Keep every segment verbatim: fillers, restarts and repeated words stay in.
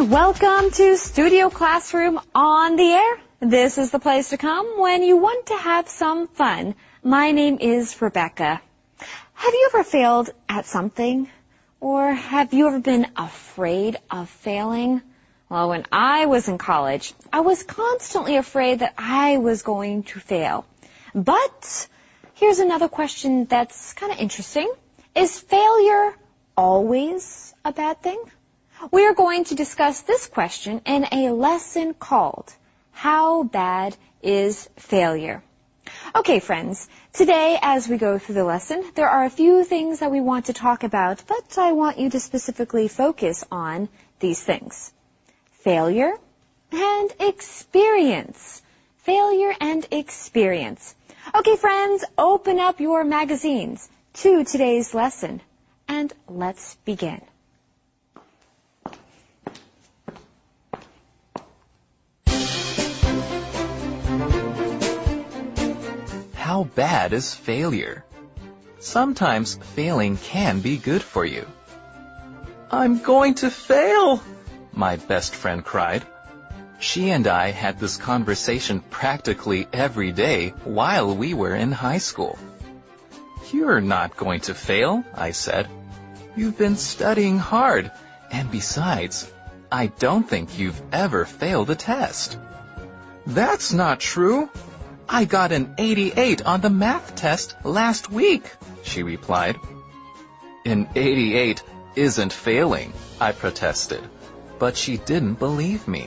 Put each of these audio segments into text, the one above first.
and welcome to Studio Classroom on the Air. This is the place to come when you want to have some fun. My name is Rebecca. Have you ever failed at something? Or have you ever been afraid of failing? Well, when I was in college, I was constantly afraid that I was going to fail. But here's another question that's kind of interesting. Is failure always a bad thing? We are going to discuss this question in a lesson called How Bad is Failure? Okay, friends, today as we go through the lesson, there are a few things that we want to talk about, but I want you to specifically focus on these things. Failure and experience. Failure and experience. Okay, friends, open up your magazines to today's lesson, and let's begin. How bad is failure? Sometimes failing can be good for you. I'm going to fail, my best friend cried. She and I had this conversation practically every day while we were in high school. You're not going to fail, I said. You've been studying hard, and besides, I don't think you've ever failed a test. That's not true. I got an eighty-eight on the math test last week, she replied. An eighty-eight isn't failing, I protested, but she didn't believe me.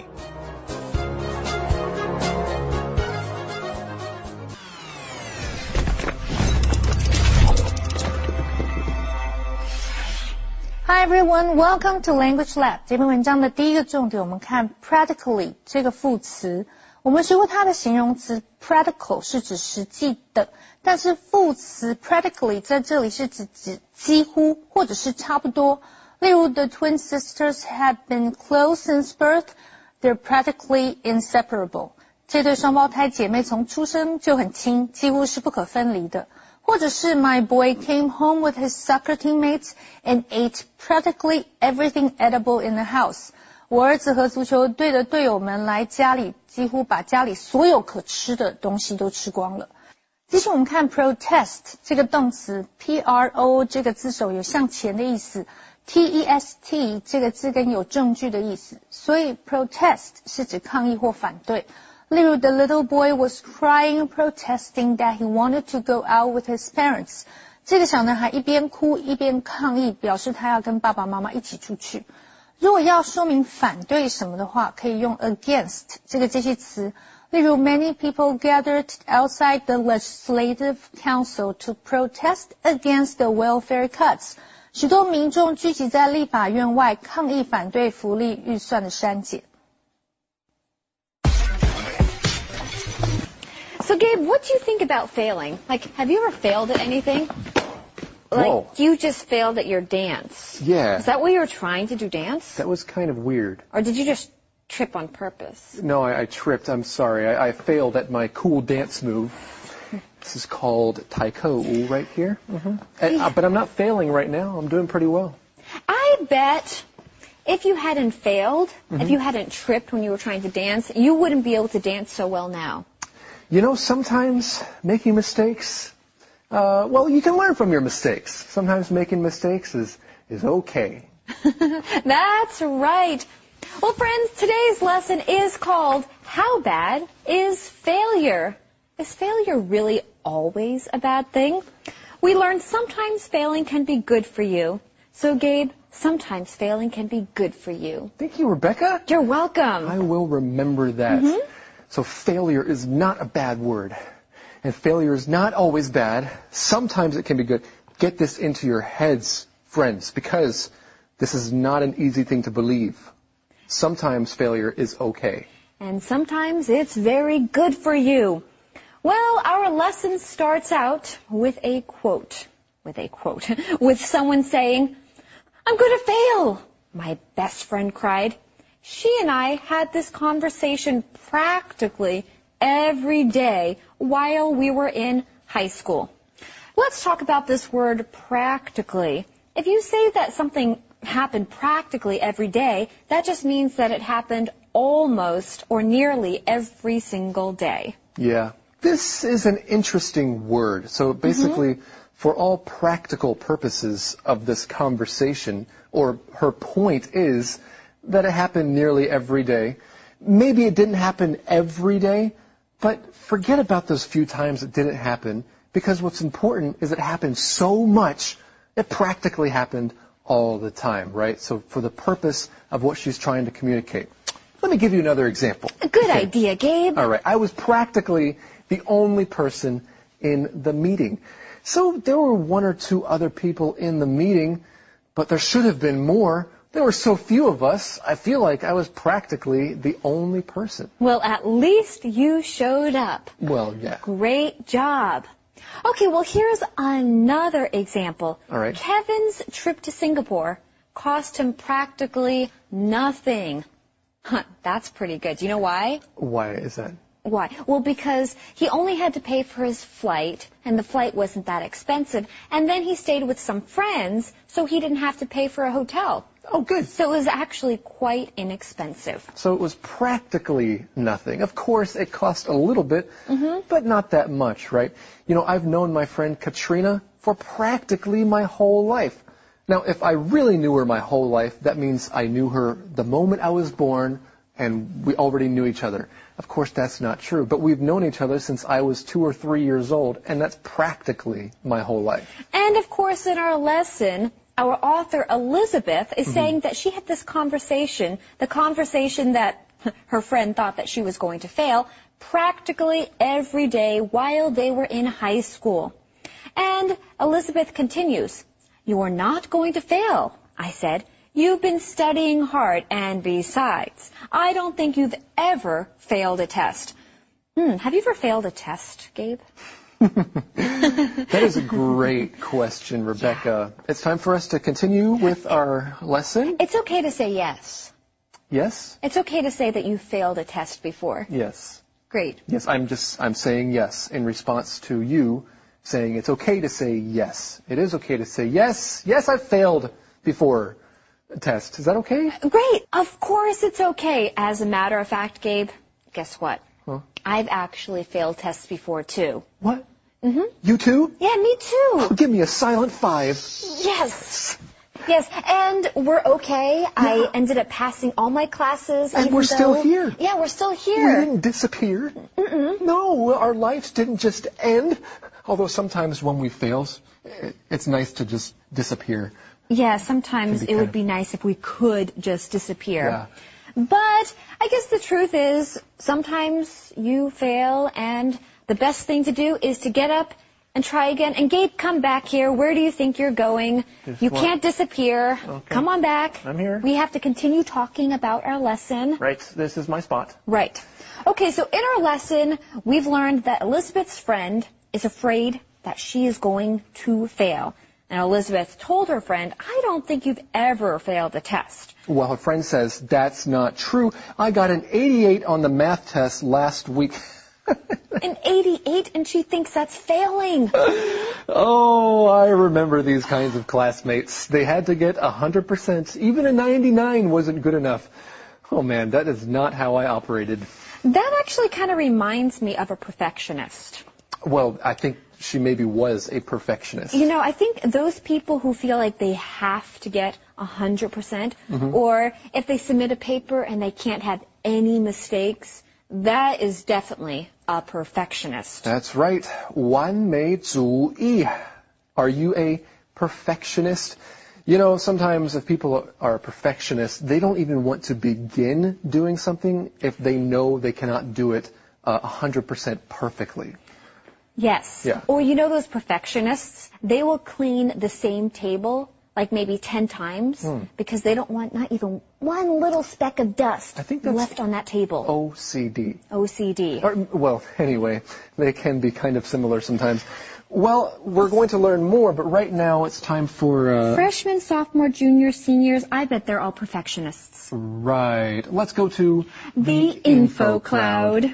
Hi everyone, welcome to Language Lab. 这篇文章的第一个重点，我们看 practically 这个副词。我们学过它的形容词 practical 是指实际的，但是副词 practically 在这里是指指几乎或者是差不多。例如 The twin sisters have been close since birth, they're practically inseparable. 这对双胞胎姐妹从出生就很亲，几乎是不可分离的。或者是 My boy came home with his soccer teammates and ate practically everything edible in the house. 我儿子和足球队的队友们来家里，几乎把家里所有可吃的东西都吃光了。继续我们看 protest 这个动词 P R O 这个字首有向前的意思， T E S T 这个字根有证据的意思，所以 protest 是指抗议或反对。例如 The little boy was crying protesting that he wanted to go out with his parents. 这个小男孩一边哭一边抗议，表示他要跟爸爸妈妈一起出去。如果要说明反对什么的话，可以用 against 这个介系词。例如 Many people gathered outside the legislative council to protest against the welfare cuts. 许多民众聚集在立法院外抗议反对福利预算的删减。 So Gabe, what do you think about failing? Like, have you ever failed at anything? Like, Whoa. you just failed at your dance. Yeah. Is that what you were trying to do, dance? That was kind of weird. Or did you just trip on purpose? No, I, I tripped. I'm sorry. I, I failed at my cool dance move. This is called taiko right here. Mm-hmm. And, uh, but I'm not failing right now. I'm doing pretty well. I bet if you hadn't failed, mm-hmm. if you hadn't tripped when you were trying to dance, you wouldn't be able to dance so well now. You know, sometimes making mistakes, uh, well, you can learn from your mistakes. Sometimes making mistakes is, is okay. That's right. Well, friends, today's lesson is called How Bad is Failure? Is failure really always a bad thing? We learned sometimes failing can be good for you. So, Gabe, sometimes failing can be good for you. Thank you, Rebecca. You're welcome. I will remember that. Mm-hmm. So failure is not a bad word. And failure is not always bad. Sometimes it can be good. Get this into your heads, friends, because this is not an easy thing to believe. Sometimes failure is okay. And sometimes it's very good for you. Well, our lesson starts out with a quote. With a quote. With someone saying, I'm going to fail, my best friend cried. She and I had this conversation practically every day while we were in high school. Let's talk about this word practically. If you say that something happen practically every day. That just means that it happened almost or nearly every single day. Yeah. This is an interesting word. So basically, mm-hmm. for all practical purposes of this conversation, or her point is that it happened nearly every day. Maybe it didn't happen every day, but forget about those few times it didn't happen, because what's important is it happened so much, it practically happened all the time, right? So for the purpose of what she's trying to communicate. Let me give you another example. A good okay. idea, Gabe. All right. I was practically the only person in the meeting. So there were one or two other people in the meeting, but there should have been more. There were so few of us, I feel like I was practically the only person. Well, at least you showed up. Well, yeah. Great job. Okay, well, here's another example. All right. Kevin's trip to Singapore cost him practically nothing. Huh, that's pretty good. Do you know why? Why is that? Why? Well, because he only had to pay for his flight, and the flight wasn't that expensive. And then he stayed with some friends, so he didn't have to pay for a hotel. Oh, good. So it was actually quite inexpensive. So it was practically nothing. Of course, it cost a little bit, mm-hmm. but not that much, right? You know, I've known my friend Katrina for practically my whole life. Now, if I really knew her my whole life, that means I knew her the moment I was born, and we already knew each other. Of course, that's not true, but we've known each other since I was two or three years old, and that's practically my whole life. And, of course, in our lesson, our author, Elizabeth, is mm-hmm. saying that she had this conversation, the conversation that her friend thought that she was going to fail, practically every day while they were in high school. And Elizabeth continues, "You're not going to fail," I said. "You've been studying hard, and besides, I don't think you've ever failed a test." Hmm, have you ever failed a test, Gabe? That is a great question, Rebecca. Yeah. It's time for us to continue with our lesson. It's okay to say yes. Yes? It's okay to say that you failed a test before. Yes. Great. Yes, I'm just, I'm saying yes in response to you saying it's okay to say yes. It is okay to say yes. Yes, I've failed before a test. Is that okay? Great. Of course it's okay. As a matter of fact, Gabe, guess what? Huh? I've actually failed tests before, too. What? Mm-hmm. You too? Yeah, me too. Oh, give me a silent five. Yes. Yes, and we're okay. Yeah. I ended up passing all my classes. And we're though... still here. Yeah, we're still here. We didn't disappear. Mm-mm. No, our lives didn't just end. Although sometimes when we fail, it's nice to just disappear. Yeah, sometimes it would be nice if we could just disappear. Yeah. But I guess the truth is sometimes you fail, and the best thing to do is to get up and try again. And Gabe, come back here. Where do you think you're going? Just you what? can't disappear. Okay. Come on back. I'm here. We have to continue talking about our lesson. Right, this is my spot. Right. Okay, so in our lesson, we've learned that Elizabeth's friend is afraid that she is going to fail. And Elizabeth told her friend, "I don't think you've ever failed a test." Well, her friend says, "That's not true. I got an eighty-eight on the math test last week." An eighty-eight, and she thinks that's failing. Oh, I remember these kinds of classmates. They had to get one hundred percent. Even a ninety-nine wasn't good enough. Oh, man, that is not how I operated. That actually kind of reminds me of a perfectionist. Well, I think she maybe was a perfectionist. You know, I think those people who feel like they have to get one hundred percent, mm-hmm. or if they submit a paper and they can't have any mistakes, that is definitely a perfectionist. That's right. 完美主义. Are you a perfectionist? You know, sometimes if people are perfectionists, they don't even want to begin doing something if they know they cannot do it uh, one hundred percent perfectly. Yes. Yeah. Or you know those perfectionists, they will clean the same table like maybe ten times hmm. because they don't want not even one little speck of dust I think that's left on that table. O C D. O C D. Or, well, anyway, they can be kind of similar sometimes. Well, we're going to learn more, but right now it's time for... Uh... Freshmen, sophomore, junior, seniors, I bet they're all perfectionists. Right. Let's go to... The, the Info Cloud.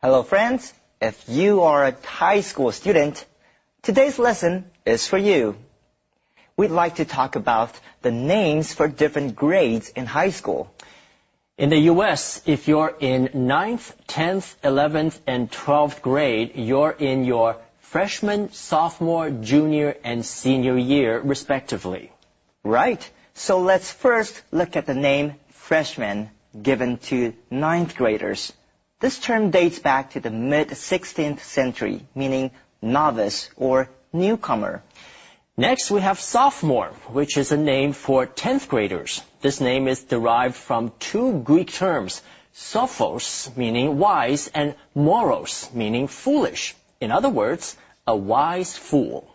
Hello friends, if you are a high school student, today's lesson is for you. We'd like to talk about the names for different grades in high school. In the U S, if you're in ninth, tenth, eleventh, and twelfth grade, you're in your freshman, sophomore, junior, and senior year, respectively. Right. So let's first look at the name freshman given to ninth graders. This term dates back to the mid-sixteenth century, meaning novice or newcomer. Next, we have sophomore, which is a name for tenth graders. This name is derived from two Greek terms, sophos, meaning wise, and moros, meaning foolish. In other words, a wise fool.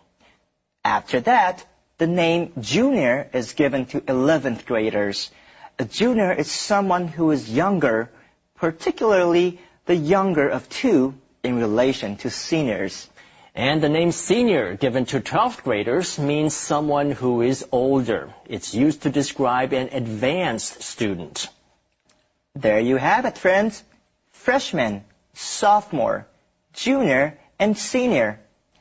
After that, the name junior is given to eleventh graders. A junior is someone who is younger, particularly the younger of two in relation to seniors. And the name senior given to twelfth graders means someone who is older. It's used to describe an advanced student. There you have it, friends. Freshman, sophomore, junior, and senior.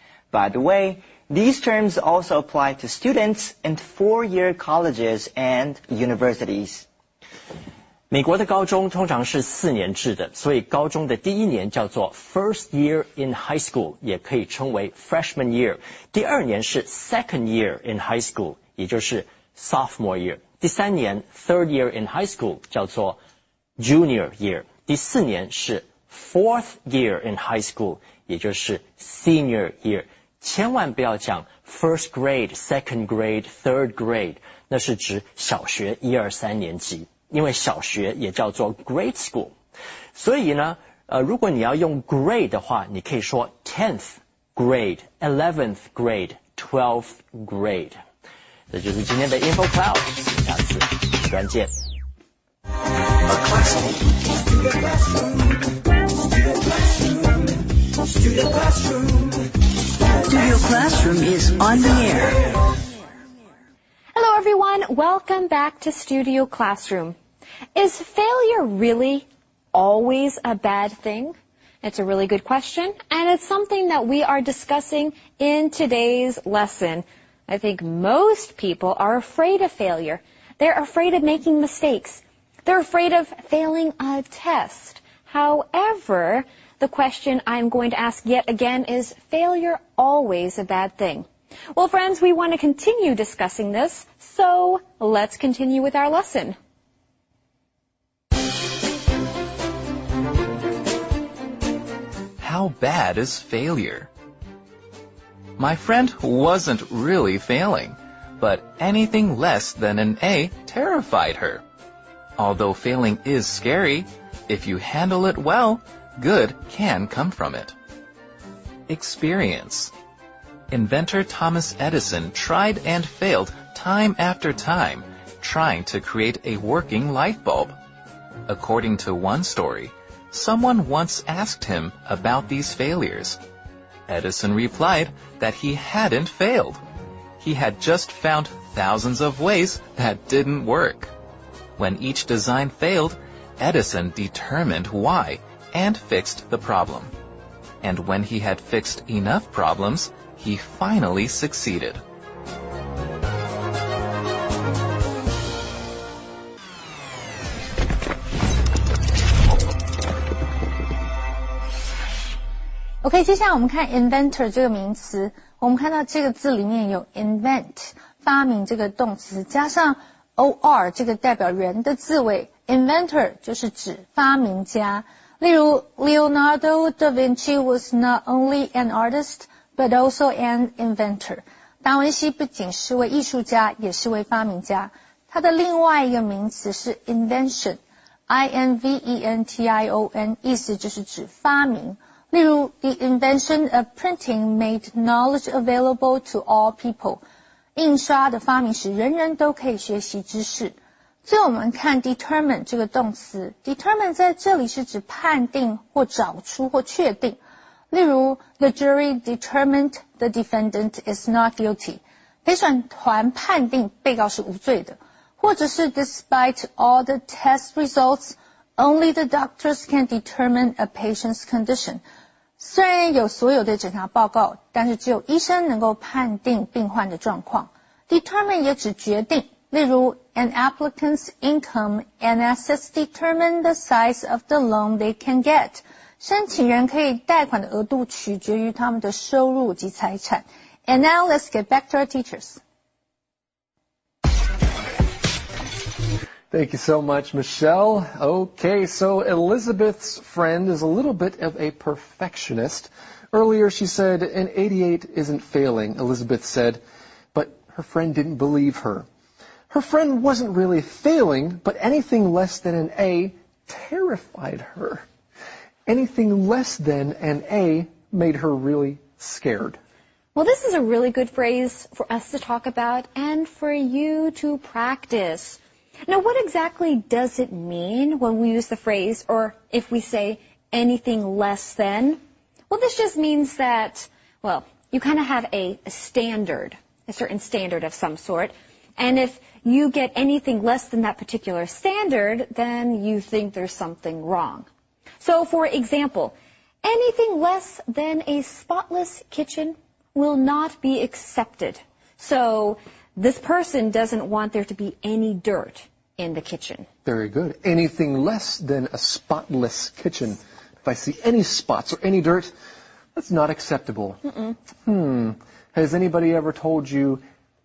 By the way, these terms also apply to students in four-year colleges and universities. 美国的高中通常是四年制的，所以高中的第一年叫做 first year in high school， 也可以称为 freshman year。第二年是 second year in high school， 也就是 sophomore year。第三年 third year in high school 叫做 junior year。第四年是 fourth year in high school， 也就是 senior year。千万不要讲 first grade、second grade、third grade， 那是指小学一二三年级。因为小学也叫做 grade school， 所以呢，呃，如果你要用 grade 的话，你可以说 tenth grade、eleventh grade、twelfth grade。这就是今天的 Info Cloud， 下次时段见。 Studio Classroom is on the air. Hello everyone, welcome back to Studio Classroom. Is failure really always a bad thing? It's a really good question, and it's something that we are discussing in today's lesson. I think most people are afraid of failure. They're afraid of making mistakes. They're afraid of failing a test. However, the question I'm going to ask yet again is, failure always a bad thing? Well, friends, we want to continue discussing this, so let's continue with our lesson. How bad is failure? My friend wasn't really failing, but anything less than an A terrified her. Although failing is scary, if you handle it well, good can come from it. Experience. Inventor Thomas Edison tried and failed time after time, trying to create a working light bulb. According to one story, someone once asked him about these failures. Edison replied that he hadn't failed. He had just found thousands of ways that didn't work. When each design failed, Edison determined why and fixed the problem. And when he had fixed enough problems, he finally succeeded. OK， 接下来我们看 inventor 这个名词，我们看到这个字里面有 invent 发明这个动词，加上 or 这个代表人的字尾 ，inventor 就是指发明家。例如 Leonardo da Vinci was not only an artist but also an inventor. 达文西不仅是位艺术家，也是位发明家。它的另外一个名词是 invention， I N V E N T I O N， 意思就是指发明。例如 The invention of printing made knowledge available to all people. 印刷的发明使人人都可以学习知识。最后我们看 determine 这个动词 ，determine 在这里是指判定或找出或确定。例如 The jury determined the defendant is not guilty. 陪审团判定被告是无罪的。或者是 Despite all the test results, Only the doctors can determine a patient's condition. 虽然有所有的检查报告，但是只有医生能够判定病患的状况。Determine 也指决定，例如 an applicant's income and assets determine the size of the loan they can get. 申请人可以贷款的额度取决于他们的收入及财产。And now let's get back to our teachers. Thank you so much, Michelle. Okay, so Elizabeth's friend is a little bit of a perfectionist. Earlier she said an eighty-eight isn't failing, Elizabeth said, but her friend didn't believe her. Her friend wasn't really failing, but anything less than an A terrified her. Anything less than an A made her really scared. Well, this is a really good phrase for us to talk about and for you to practice. Now, what exactly does it mean when we use the phrase, or if we say anything less than? Well, this just means that, well, you kind of have a, a standard, a certain standard of some sort. And if you get anything less than that particular standard, then you think there's something wrong. So, for example, anything less than a spotless kitchen will not be accepted. So, this person doesn't want there to be any dirt in the kitchen. Very good. Anything less than a spotless kitchen. If I see any spots or any dirt, that's not acceptable. Mm-mm. Hmm. Has anybody ever told you,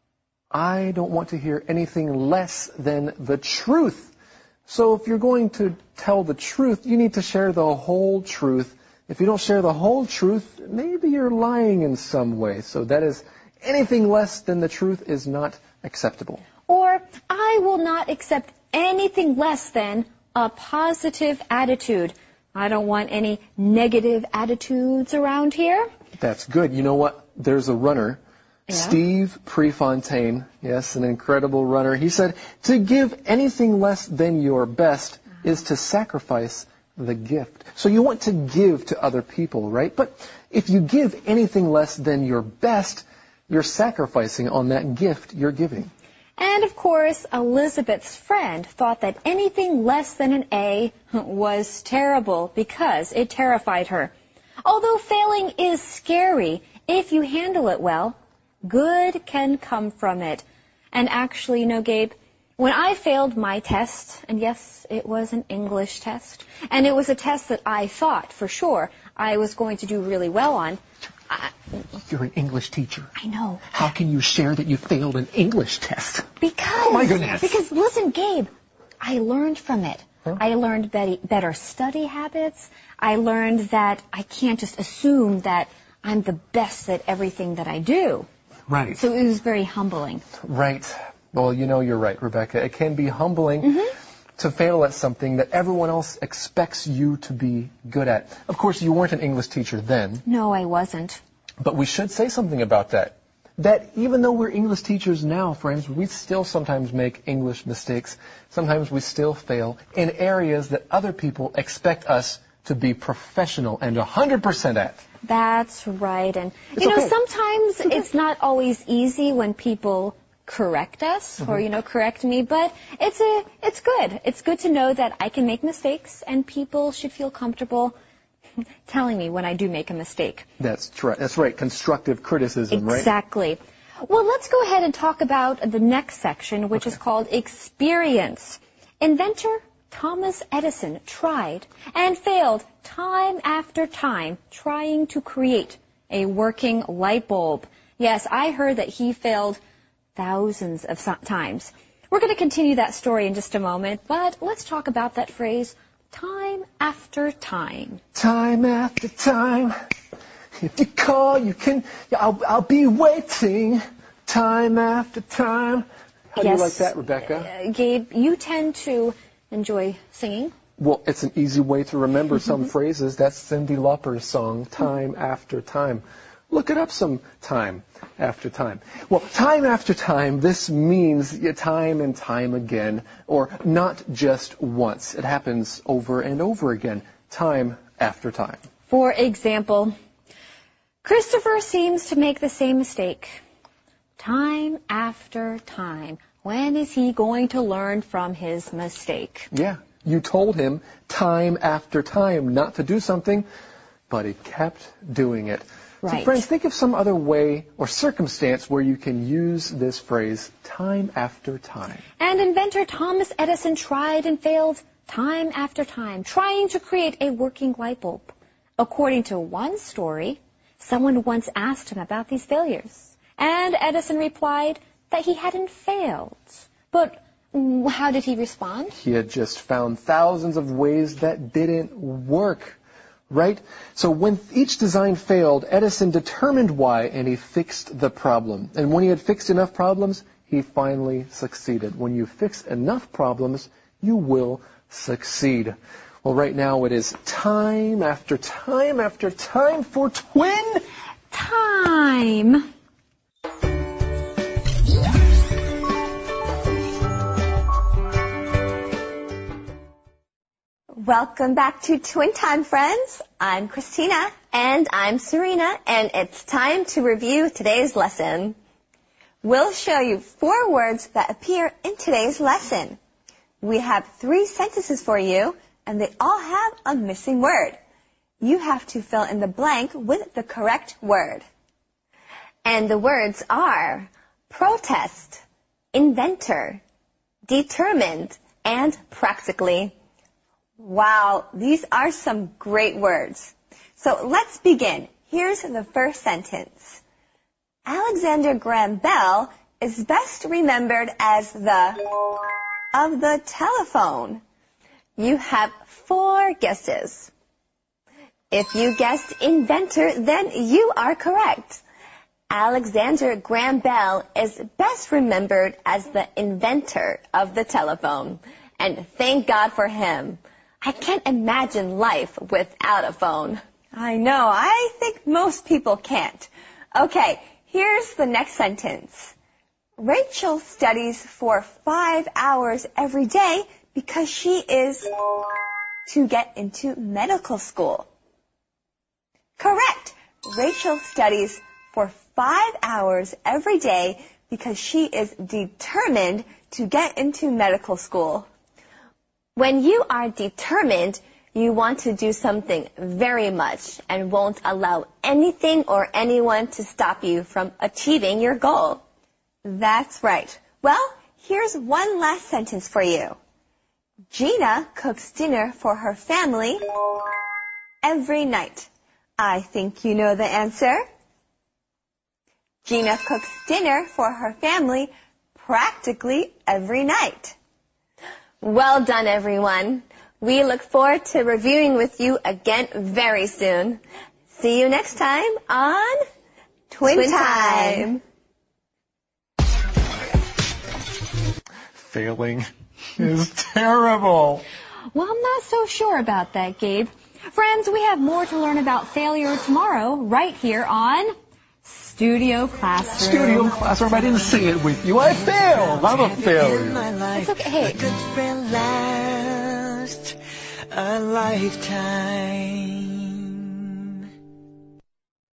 I don't want to hear anything less than the truth? So if you're going to tell the truth, you need to share the whole truth. If you don't share the whole truth, maybe you're lying in some way. So that is, anything less than the truth is not acceptable. Or, I will not accept anything less than a positive attitude. I don't want any negative attitudes around here. That's good. You know what? There's a runner, Yeah. Steve Prefontaine. Yes, an incredible runner. He said, to give anything less than your best is to sacrifice the gift. So you want to give to other people, right? But if you give anything less than your best, you're sacrificing on that gift you're giving. And of course, Elizabeth's friend thought that anything less than an A was terrible because it terrified her. Although failing is scary, if you handle it well, good can come from it. And actually, you know, Gabe, when I failed my test, and yes, it was an English test, and it was a test that I thought for sure I was going to do really well on, I, You're an English teacher. I know. How can you share that you failed an English test? Because, oh my goodness. Because listen, Gabe, I learned from it. Huh? I learned be- better study habits. I learned that I can't just assume that I'm the best at everything that I do. Right. So it was very humbling. Right. Well, you know, you're right, Rebecca. It can be humbling Mm-hmm. to fail at something that everyone else expects you to be good at. Of course, you weren't an English teacher then. No, I wasn't. But we should say something about that. That even though we're English teachers now, friends, we still sometimes make English mistakes. Sometimes we still fail in areas that other people expect us to be professional and one hundred percent at. That's right. And, It's you know, okay. sometimes it's, it's not always easy when people correct us or, you know, correct me, but it's a, it's good. It's good to know that I can make mistakes and people should feel comfortable telling me when I do make a mistake. That's right. That's right. Constructive criticism, right? Exactly. Well, let's go ahead and talk about the next section, which Okay. is called experience. Inventor Thomas Edison tried and failed time after time trying to create a working light bulb. Yes, I heard that he failed thousands of so- times. We're going to continue that story in just a moment, but let's talk about that phrase, time after time. Time after time, if you call, you can, I'll, I'll be waiting. Time after time. How do you like that, Rebecca? Uh, Gabe, you tend to enjoy singing. Well, it's an easy way to remember some phrases. That's Cyndi Lauper's song, Time After Time. Look it up some time after time. Well, time after time, this means time and time again, or not just once. It happens over and over again, time after time. For example, Christopher seems to make the same mistake time after time. When is he going to learn from his mistake? Yeah, You told him time after time not to do something, but he kept doing it. Right. So friends, think of some other way or circumstance where you can use this phrase time after time. And inventor Thomas Edison tried and failed time after time, trying to create a working light bulb. According to one story, someone once asked him about these failures, and Edison replied that he hadn't failed. But how did he respond? He had just found thousands of ways that didn't work. Right? So when each design failed, Edison determined why, and he fixed the problem. And when he had fixed enough problems, he finally succeeded. When you fix enough problems, you will succeed. Well, right now it is time after time after time for twin time. Welcome back to Twin Time, friends. I'm Christina. And I'm Serena, and it's time to review today's lesson. We'll show you four words that appear in today's lesson. We have three sentences for you, and they all have a missing word. You have to fill in the blank with the correct word. And the words are protest, inventor, determined, and practically. Wow, these are some great words. So let's begin. Here's the first sentence. Alexander Graham Bell is best remembered as the of the telephone. You have four guesses. If you guessed inventor, then you are correct. Alexander Graham Bell is best remembered as the inventor of the telephone. And thank God for him. I can't imagine life without a phone. I know. I think most people can't. Okay, here's the next sentence. Rachel studies for five hours every day because she is to get into medical school. Correct. Rachel studies for five hours every day because she is determined to get into medical school. When you are determined, you want to do something very much and won't allow anything or anyone to stop you from achieving your goal. That's right. Well, here's one last sentence for you. Gina cooks dinner for her family every night. I think you know the answer. Gina cooks dinner for her family practically every night. Well done, everyone. We look forward to reviewing with you again very soon. See you next time on Twin, Twin Time. Failing is terrible. Well, I'm not so sure about that, Gabe. Friends, we have more to learn about failure tomorrow right here on Studio Classroom. Studio Classroom. I didn't say it with you. I failed. I'm a failure. It's okay. A good friend lasts a lifetime.